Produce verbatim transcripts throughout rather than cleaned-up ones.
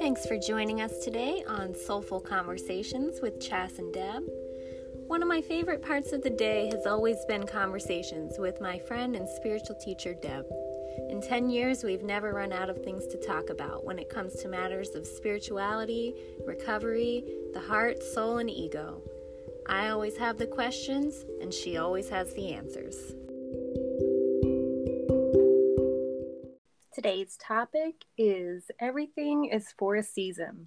Thanks for joining us today on Soulful Conversations with Chas and Deb. One of my favorite parts of the day has always been conversations with my friend and spiritual teacher, Deb. In ten years, we've never run out of things to talk about when it comes to matters of spirituality, recovery, the heart, soul, and ego. I always have the questions, and she always has the answers. Today's topic is everything is for a season.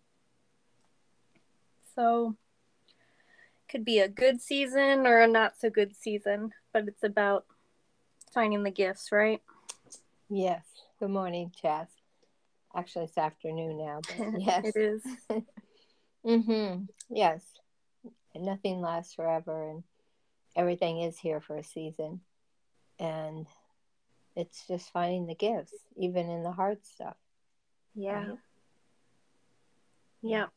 So, could be a good season or a not so good season, but it's about finding the gifts, right? Yes. Good morning, Chas. Actually, it's afternoon now, but yes. It is. mm-hmm. Yes. And nothing lasts forever, and everything is here for a season. And it's just finding the gifts, even in the hard stuff. Yeah. Right? Yep.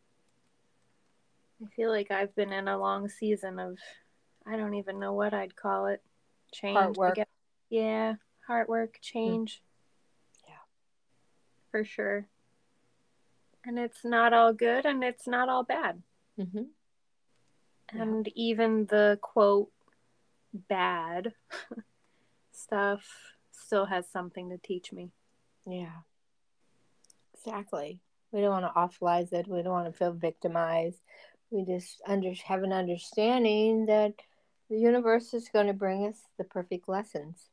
I feel like I've been in a long season of, I don't even know what I'd call it. Change. Heart work. I guess. Yeah. Heart work, change. Mm. Yeah. For sure. And it's not all good and it's not all bad. Mm-hmm. And yeah. even the quote bad stuff still has something to teach me. Yeah. Exactly. We don't want to awfulize it. We don't want to feel victimized. We just under, have an understanding that the universe is going to bring us the perfect lessons.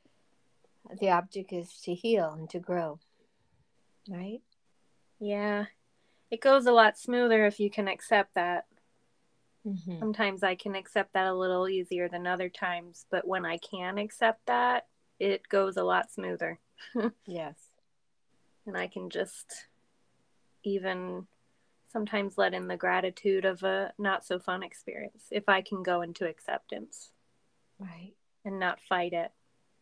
The object is to heal and to grow. Right? Yeah. It goes a lot smoother if you can accept that. Mm-hmm. Sometimes I can accept that a little easier than other times, but when I can accept that, it goes a lot smoother. Yes. And I can just even sometimes let in the gratitude of a not so fun experience if I can go into acceptance. Right. And not fight it.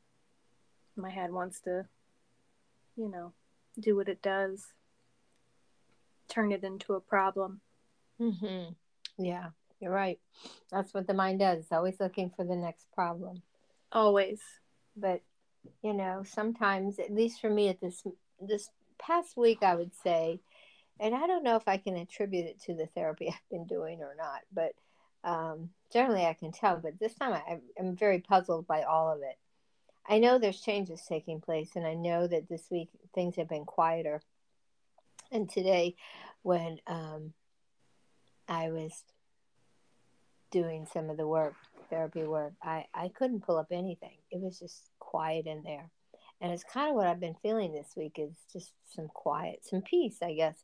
My head wants to, you know, do what it does. Turn it into a problem. Mm-hmm. Yeah, you're right. That's what the mind does. It's always looking for the next problem. Always. But, you know, sometimes, at least for me at this this past week, I would say, and I don't know if I can attribute it to the therapy I've been doing or not, but um, generally I can tell. But this time I, I'm very puzzled by all of it. I know there's changes taking place, and I know that this week things have been quieter. And today, when um, I was doing some of the work, therapy work, I, I couldn't pull up anything. It was just quiet in there. And it's kind of what I've been feeling this week is just some quiet, some peace, I guess.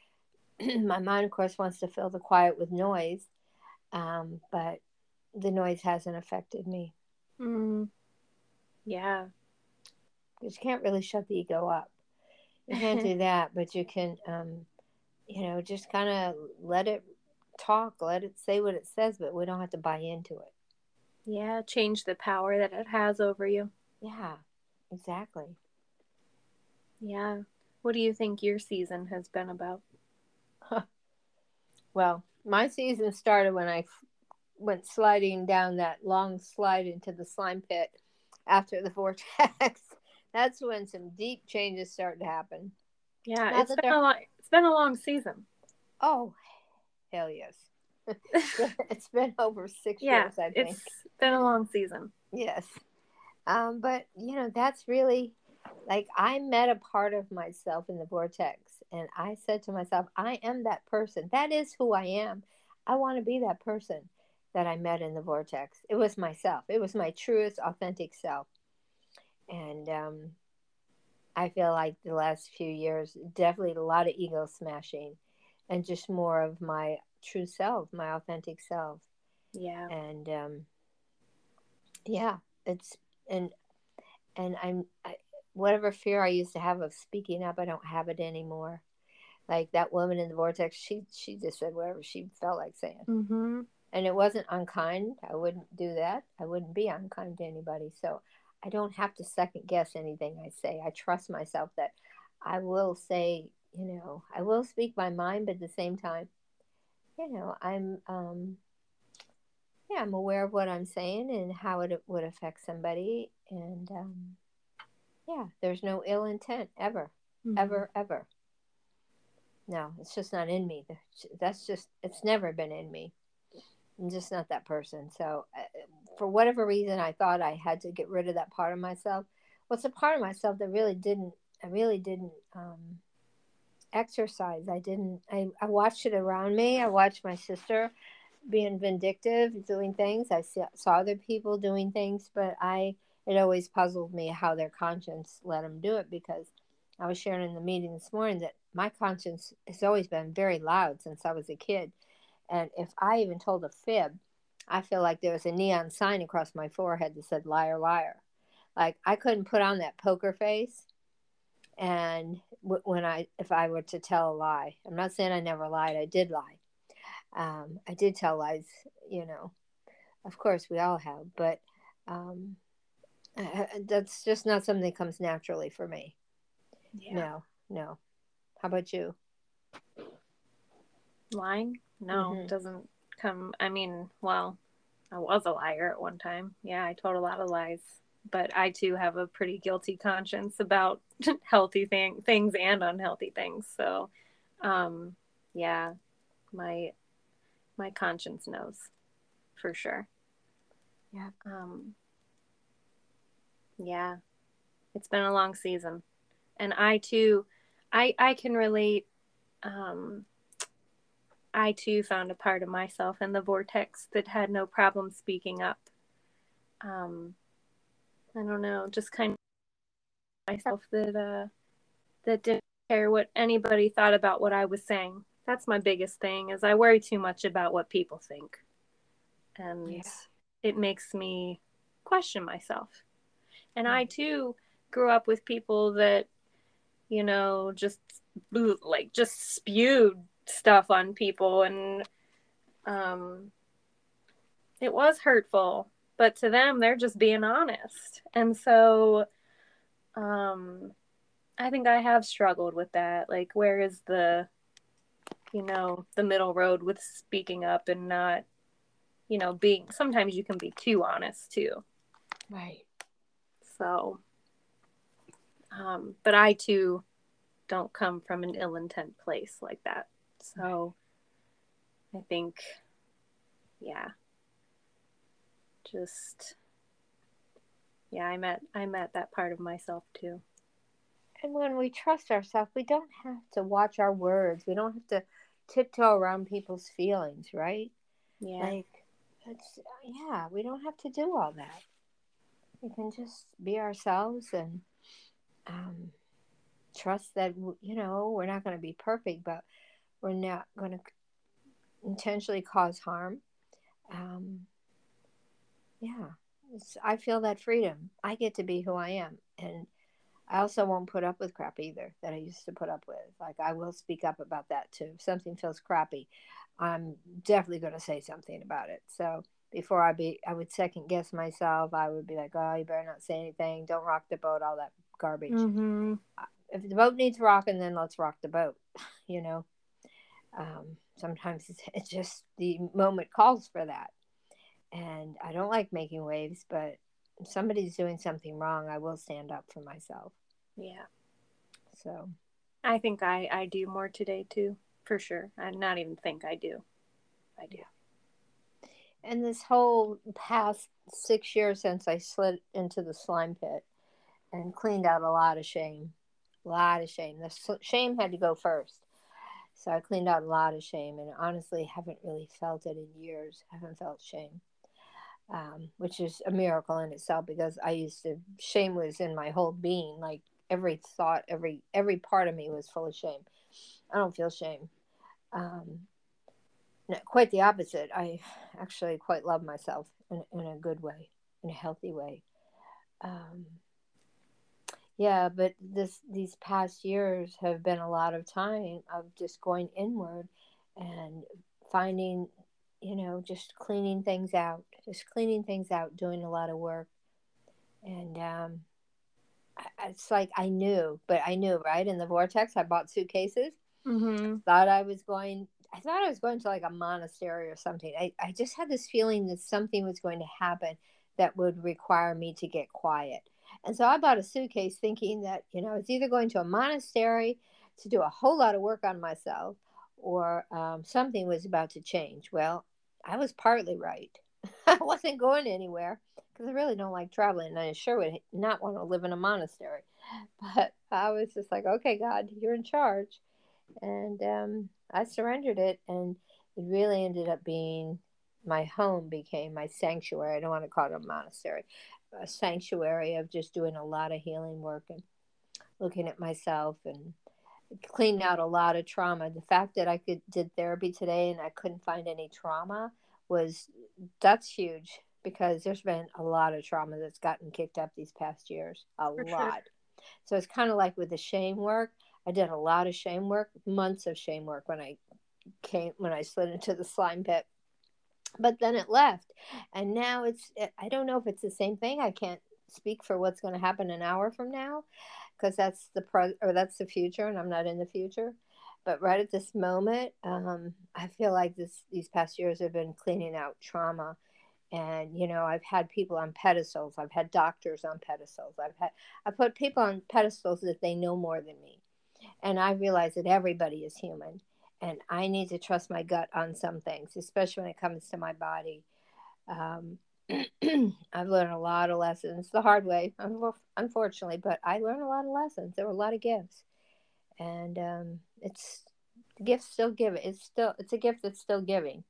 My mind, of course, wants to fill the quiet with noise, um, but the noise hasn't affected me. Mm. Yeah. Because you can't really shut the ego up. You can't do that, but you can, um, you know, just kind of let it talk, let it say what it says, but we don't have to buy into it. Yeah, change the power that it has over you. Yeah, exactly. Yeah. What do you think your season has been about? Well, my season started when I f- went sliding down that long slide into the slime pit after the vortex. That's when some deep changes start to happen. Yeah, Not it's that been a they're long it's been a long season. oh hell yes. It's been over six Yeah, years, I it's think. been a long season. Yes. Um, but you know, that's really like I met a part of myself in the vortex, and I said to myself, I am that person. That is who I am. I want to be that person that I met in the vortex. It was myself. It was my truest, authentic self. And um, I feel like the last few years, definitely a lot of ego smashing, and just more of my true self, my authentic self. Yeah. And um, yeah, it's and and I'm I, whatever fear I used to have of speaking up, I don't have it anymore. Like that woman in the vortex, she she just said whatever she felt like saying, Mm-hmm. and it wasn't unkind. I wouldn't do that. I wouldn't be unkind to anybody. So I don't have to second guess anything I say. I trust myself that I will say, you know, I will speak my mind, but at the same time, you know, I'm um yeah, I'm aware of what I'm saying and how it would affect somebody, and um yeah, there's no ill intent ever, Mm-hmm. ever, ever. no, it's just not in me. That's just, it's never been in me. I'm just not that person. So, uh, for whatever reason, I thought I had to get rid of that part of myself. Well, it's a part of myself that really didn't, I really didn't um, exercise. I didn't, I, I watched it around me. I watched my sister being vindictive, doing things. I saw, saw other people doing things, but I, it always puzzled me how their conscience let them do it, because I was sharing in the meeting this morning that my conscience has always been very loud since I was a kid. And if I even told a fib, I feel like there was a neon sign across my forehead that said liar, liar. Like I couldn't put on that poker face. And w- when I, if I were to tell a lie, I'm not saying I never lied. I did lie. Um, I did tell lies, you know, of course we all have, but um, uh, that's just not something that comes naturally for me. Yeah. No, no. How about you? Lying? No, Mm-hmm. doesn't come. I mean, well, I was a liar at one time. Yeah, I told a lot of lies. But I too have a pretty guilty conscience about healthy thing, things and unhealthy things. So, um, yeah, my my conscience knows for sure. Yeah. Um, yeah, it's been a long season, and I too, I I can relate. Um, I too found a part of myself in the vortex that had no problem speaking up. Um, I don't know, just kind of myself that uh, that didn't care what anybody thought about what I was saying. That's my biggest thing, is I worry too much about what people think, and Yeah. it makes me question myself. And I too grew up with people that, you know, just like just spewed stuff on people, and um it was hurtful, but to them they're just being honest. And so um I think I have struggled with that. Like, where is the, you know, the middle road with speaking up and not, you know, being, sometimes you can be too honest too. Right. So um but I too don't come from an ill intent place like that. So I think, yeah, just, yeah, I met, I met that part of myself too. And when we trust ourselves, we don't have to watch our words. We don't have to tiptoe around people's feelings, right? Yeah. Like, it's, yeah, we don't have to do all that. We can just be ourselves and um, trust that, you know, we're not going to be perfect, but we're not going to intentionally cause harm. Um, yeah, it's, I feel that freedom. I get to be who I am. And I also won't put up with crap either that I used to put up with. Like, I will speak up about that too. If something feels crappy, I'm definitely going to say something about it. So before I be, I would second guess myself. I would be like, oh, you better not say anything. Don't rock the boat, all that garbage. Mm-hmm. If the boat needs rocking, then let's rock the boat, you know? Um, sometimes it's, it's just the moment calls for that. And I don't like making waves, but if somebody's doing something wrong, I will stand up for myself. Yeah. So I think I, I do more today too, for sure. I not even think I do. I do. and this whole past six years since I slid into the slime pit and cleaned out a lot of shame, a lot of shame. The sl- shame had to go first. So I cleaned out a lot of shame, and honestly haven't really felt it in years. Haven't felt shame, um, which is a miracle in itself, because I used to, shame was in my whole being. Like every thought, every every part of me was full of shame. I don't feel shame. Um, no, quite the opposite. I actually quite love myself in, in a good way, in a healthy way. Um, yeah, but this these past years have been a lot of time of just going inward and finding, you know, just cleaning things out, just cleaning things out, doing a lot of work. And um, it's like I knew, but I knew, right? In the vortex, I bought suitcases. Mm-hmm. Thought I was going, I thought I was going to like a monastery or something. I, I just had this feeling that something was going to happen that would require me to get quiet. And so I bought a suitcase thinking that, you know, it's either going to a monastery to do a whole lot of work on myself, or um, something was about to change. Well, I was partly right. I wasn't going anywhere because I really don't like traveling, and I sure would not want to live in a monastery. But I was just like, okay, God, you're in charge. And um, I surrendered it, and it really ended up being my home, became my sanctuary. I don't want to call it a monastery, a sanctuary of just doing a lot of healing work and looking at myself and cleaned out a lot of trauma. The fact that I could did therapy today and I couldn't find any trauma was that's huge, because there's been a lot of trauma that's gotten kicked up these past years, a For sure. lot. So it's kind of like with the shame work. I did a lot of shame work, months of shame work when I came when I slid into the slime pit. But then it left, and now it's I don't know if it's the same thing. I can't speak for what's going to happen an hour from now, because that's the pro or that's the future, and I'm not in the future. But right at this moment, um, I feel like this these past years have been cleaning out trauma. And you know, I've had people on pedestals, I've had doctors on pedestals, i've had I put people on pedestals that they know more than me, and I realize that everybody is human, and I need to trust my gut on some things, especially when it comes to my body. um, I've learned a lot of lessons the hard way, unfortunately, but I learned a lot of lessons. There were a lot of gifts, and um, it's the gift still giving. It's still it's a gift that's still giving,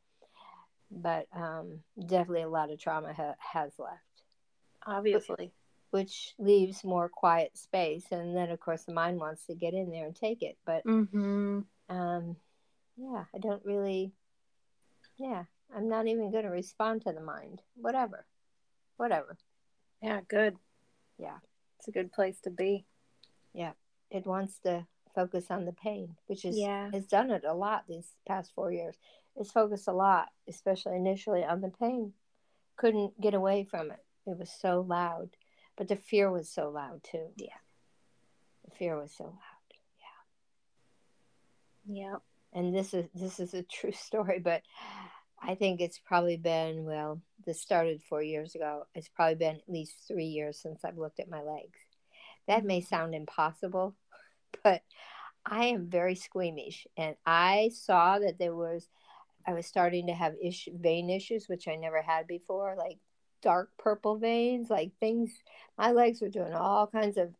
but um, definitely a lot of trauma ha- has left, Obviously. which leaves more quiet space. And then, of course, the mind wants to get in there and take it. But, Mm-hmm. um, yeah, I don't really, yeah, I'm not even going to respond to the mind. Whatever, whatever. Yeah, good. Yeah, It's a good place to be. yeah. It wants to focus on the pain, which is Yeah. has done it a lot these past four years. It's focused a lot, especially initially, on the pain. Couldn't get away from it. It was so loud, but the fear was so loud too. Yeah. The fear was so loud. Yeah. Yeah. And this is this is a true story, but I think it's probably been, well, this started four years ago. It's probably been at least three years since I've looked at my legs. That may sound impossible, but I am very squeamish, and I saw that there was I was starting to have issue, vein issues, which I never had before, like dark purple veins, like things. My legs were doing all kinds of,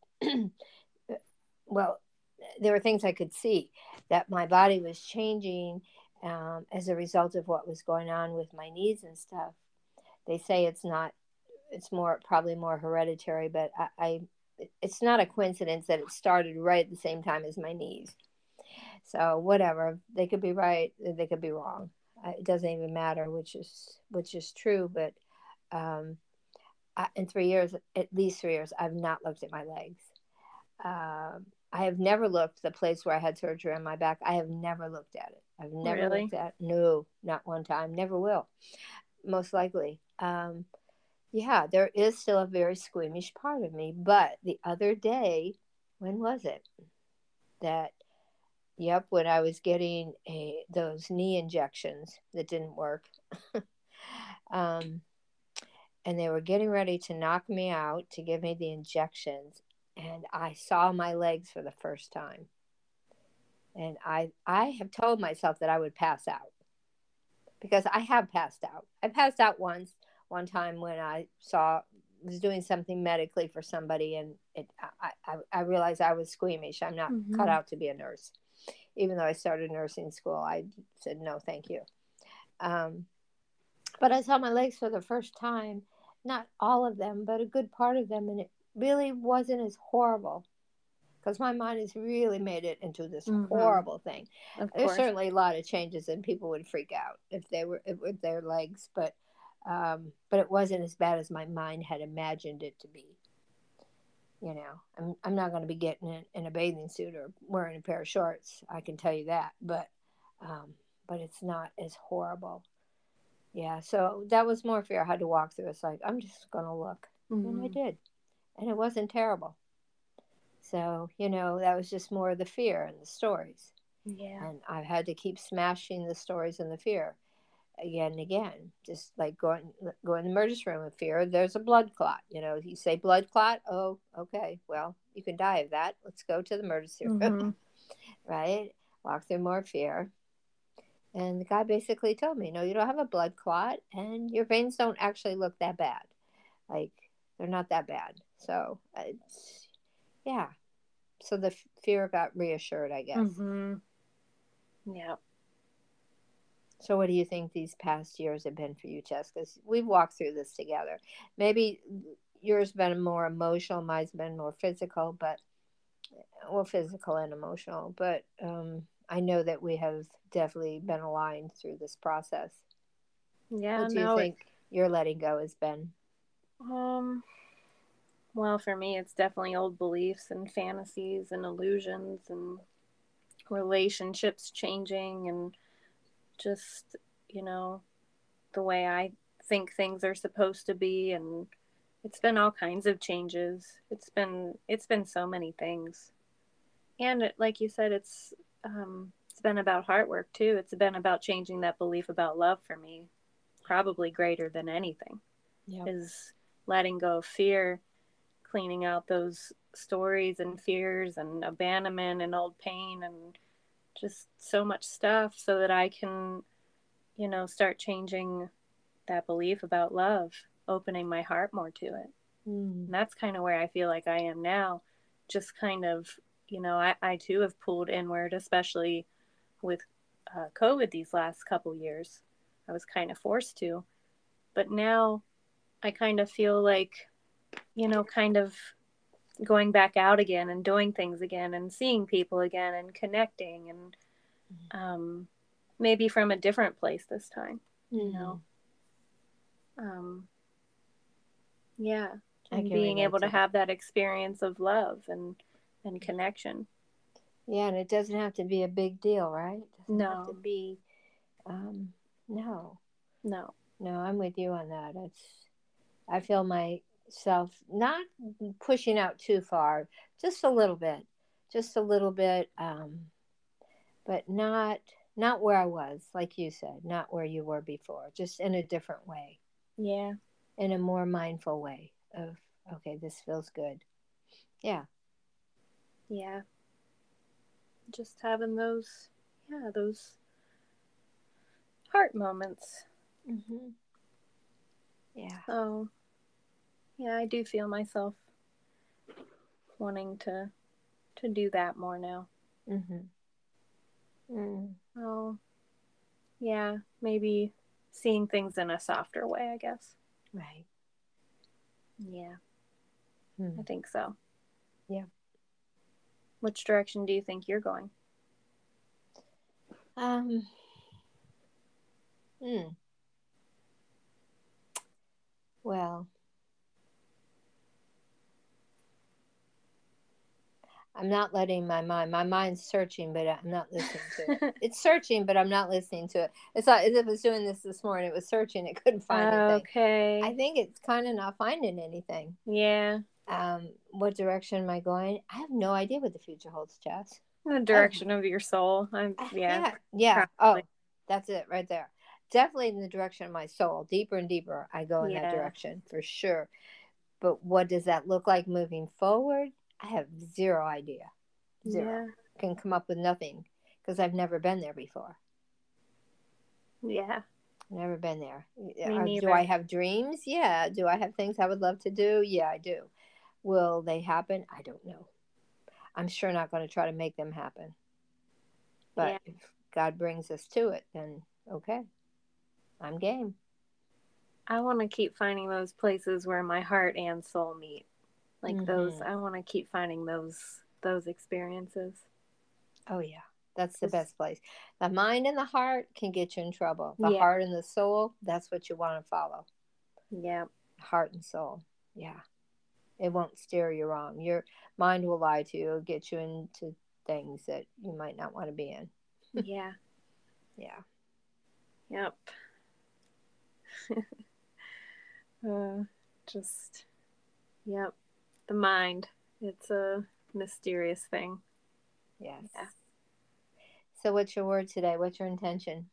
well, there were things I could see that my body was changing um, as a result of what was going on with my knees and stuff. They say it's not, it's more, probably more hereditary, but I, I it's not a coincidence that it started right at the same time as my knees. So whatever, they could be right, they could be wrong. It doesn't even matter which is which is true. But um, I, in three years, at least three years, I've not looked at my legs. Um, I have never looked the place where I had surgery on my back. I have never looked at it. I've never Really? looked at it. No, not one time. Never will. Most likely. Um, yeah, there is still a very squeamish part of me. But the other day, when was it? That Yep, when I was getting a those knee injections that didn't work, um, and they were getting ready to knock me out to give me the injections, and I saw my legs for the first time, and I I have told myself that I would pass out, because I have passed out. I passed out once, one time when I saw was doing something medically for somebody, and it I I, I realized I was squeamish. I'm not Mm-hmm. cut out to be a nurse. Even though I started nursing school, I said no, thank you. Um, but I saw my legs for the first time, not all of them, but a good part of them, and it really wasn't as horrible, because my mind has really made it into this Mm-hmm. horrible thing. Of There's course. certainly a lot of changes, and people would freak out if they were with their legs, but um, but it wasn't as bad as my mind had imagined it to be. You know, I'm I'm not going to be getting in, in a bathing suit or wearing a pair of shorts. I can tell you that, but um, but it's not as horrible. Yeah, so that was more fear I had to walk through. It's like, I'm just going to look, Mm-hmm. and I did, and it wasn't terrible. So you know, that was just more of the fear and the stories, Yeah. and I've had to keep smashing the stories and the fear again and again, just like going go in the emergency room with fear. There's a blood clot. You know, you say blood clot. Oh, okay. Well, you can die of that. Let's go to the emergency room. Mm-hmm. right? Walk through more fear. And the guy basically told me, no, you don't have a blood clot and your veins don't actually look that bad. Like, they're not that bad. So, it's, yeah. So the f- fear got reassured, I guess. Mm-hmm. Yeah. So, what do you think these past years have been for you, Jess? Because we've walked through this together. Maybe yours been more emotional, mine's been more physical, but well, physical and emotional. But um, I know that we have definitely been aligned through this process. Yeah, What do you no, it, think your letting go has been? um, well, for me, it's definitely old beliefs and fantasies and illusions and relationships changing and just, you know, the way I think things are supposed to be. And it's been all kinds of changes. It's been, it's been so many things. And it, like you said, it's, um, it's been about heart work too. It's been about changing that belief about love for me, probably greater than anything, Yeah. is letting go of fear, cleaning out those stories and fears and abandonment and old pain and just so much stuff so that I can, you know, start changing that belief about love, opening my heart more to it. Mm. And that's kind of where I feel like I am now. Just kind of, you know, I, I too have pulled inward, especially with uh, COVID these last couple years. I was kind of forced to. But now I kind of feel like, you know, kind of going back out again and doing things again and seeing people again and connecting and um, maybe from a different place this time, you Mm-hmm. know. Um, yeah, I and can being relate able to to that. have that experience of love and and connection. Yeah, and it doesn't have to be a big deal, right? It doesn't have to No, be. Um, no, no, no, I'm with you on that. It's. I feel myself not pushing out too far, just a little bit, just a little bit, um, but not not where I was, like you said, not where you were before, just in a different way, yeah, in a more mindful way of okay, this feels good. Yeah. yeah. Just having those, yeah, those heart moments. Mm-hmm. Yeah. So, yeah, I do feel myself wanting to to do that more now. Mm-hmm. Mm. Oh, yeah, maybe seeing things in a softer way, I guess. Right. Yeah, I Mm. think so. Yeah. Which direction do you think you're going? Um. Mm. Well, I'm not letting my mind. My mind's searching, but I'm not listening to it. It's searching, but I'm not listening to it. It's like as if it was doing this this morning. It was searching. It couldn't find anything. I Okay. think it's kind of not finding anything. Yeah. Um, what direction am I going? I have no idea what the future holds, Jess. The I have, direction of your soul. I'm uh, yeah, yeah, yeah. probably. Oh, that's it right there. Definitely in the direction of my soul. Deeper and deeper, I go in that Yeah. direction for sure. But what does that look like moving forward? I have zero idea. Zero. Yeah. Can come up with nothing because I've never been there before. Yeah. Never been there. Me Uh, Do I neither. have dreams? Yeah. Do I have things I would love to do? Yeah, I do. Will they happen? I don't know. I'm sure not going to try to make them happen. But Yeah. if God brings us to it, then okay, I'm game. I want to keep finding those places where my heart and soul meet. Like those Mm-hmm. I want to keep finding those those experiences. Oh, yeah. That's the Just best place. The mind and the heart can get you in trouble. The yeah. heart and the soul, that's what you want to follow. Yeah. Heart and soul. Yeah. It won't steer you wrong. Your mind will lie to you. It'll get you into things that you might not want to be in. Yeah. Yeah. Yep. uh, just yep. The mind. It's a mysterious thing. Yes. Yeah. So, what's your word today? What's your intention?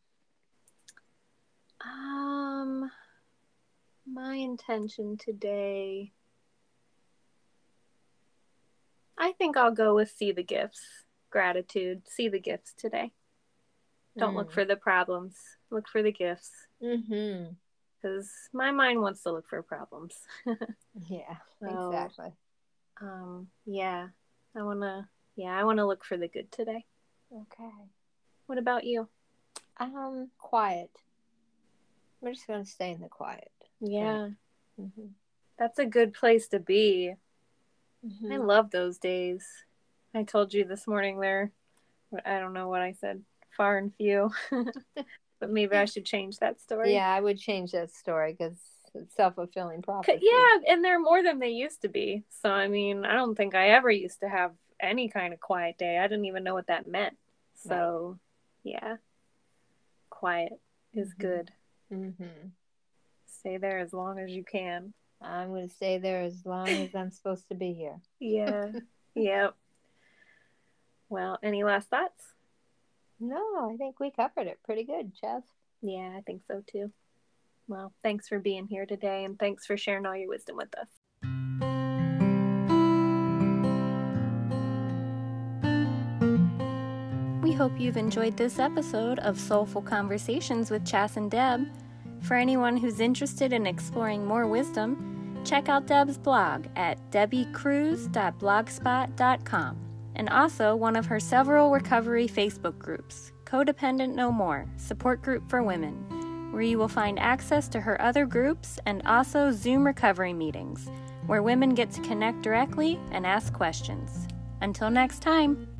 Um, my intention today, I think I'll go with see the gifts, gratitude. See the gifts today. Don't Mm. look for the problems. Look for the gifts. Mm-hmm. Because my mind wants to look for problems. Yeah, so, exactly. Um, yeah, I want to, yeah, I want to look for the good today. Okay. What about you? Um, quiet. We're just going to stay in the quiet. Yeah. Mm-hmm. That's a good place to be. Mm-hmm. I love those days. I told you this morning they're, I don't know what I said, far and few. But maybe I should change that story. Yeah, I would change that story because it's self-fulfilling prophecy. Yeah, and they're more than they used to be. So, I mean, I don't think I ever used to have any kind of quiet day. I didn't even know what that meant. So, right. Yeah, quiet is mm-hmm. good. Mm-hmm. Stay there as long as you can. I'm going to stay there as long as I'm supposed to be here. Yeah. Yep. Well, any last thoughts? No, I think we covered it pretty good, Chaz. Yeah, I think so too. Well, thanks for being here today, and thanks for sharing all your wisdom with us. We hope you've enjoyed this episode of Soulful Conversations with Chas and Deb. For anyone who's interested in exploring more wisdom, check out Deb's blog at debbie cruz dot blogspot dot com, and also one of her several recovery Facebook groups, Codependent No More, support group for women, where you will find access to her other groups and also Zoom recovery meetings, where women get to connect directly and ask questions. Until next time.